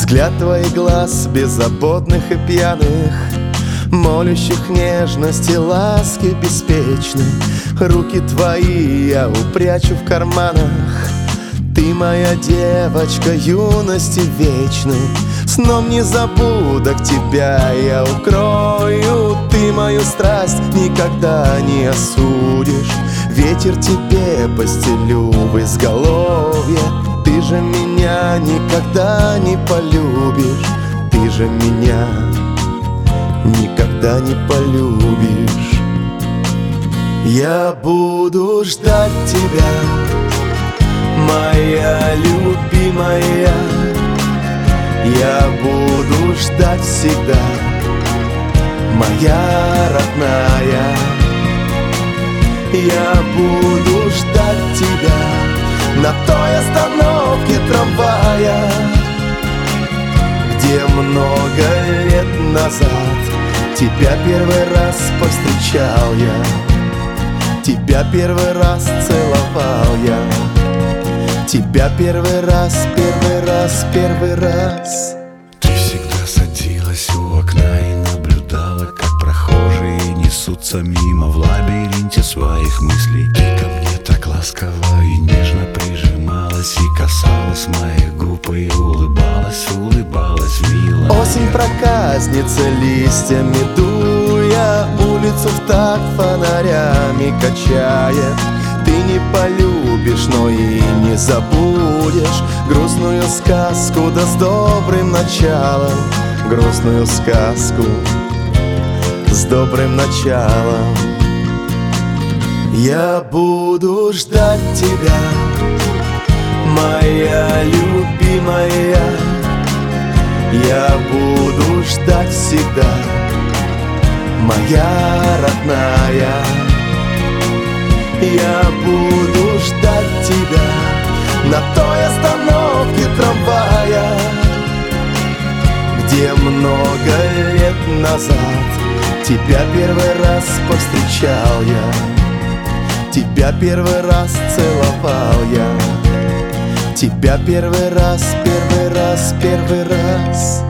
Взгляд твоих глаз беззаботных и пьяных, молящих нежности, ласки беспечной. Руки твои я упрячу в карманах. Ты моя девочка юности вечной. Сном незабудок тебя я укрою. Ты мою страсть никогда не осудишь. Ветер тебе постелю в изголовье. Ты же меня никогда не полюбишь. Ты же меня никогда не полюбишь. Я буду ждать тебя, моя любимая. Я буду ждать всегда, моя родная. Я буду ждать тебя на той остановке трамвая, где много лет назад тебя первый раз повстречал я. Тебя первый раз целовал я. Тебя первый раз, первый раз, первый раз. Ты всегда садилась у окна и наблюдала, как прохожие несутся мимо в лабиринте своих мыслей. Ты ко мне так ласково и нежно прижималась и касалась моих губ и улыбалась, улыбалась мило. Осень проказница листьями дуя, улицу в такт фонарями качает. Ты не полюбишь, но и не забудешь грустную сказку, да с добрым началом. Грустную сказку с добрым началом. Я буду ждать тебя, моя любимая. Я буду ждать всегда, моя родная. Я буду ждать тебя на той остановке трамвая, где много лет назад тебя первый раз повстречал я. Тебя первый раз целовал я. Тебя первый раз, первый раз, первый раз.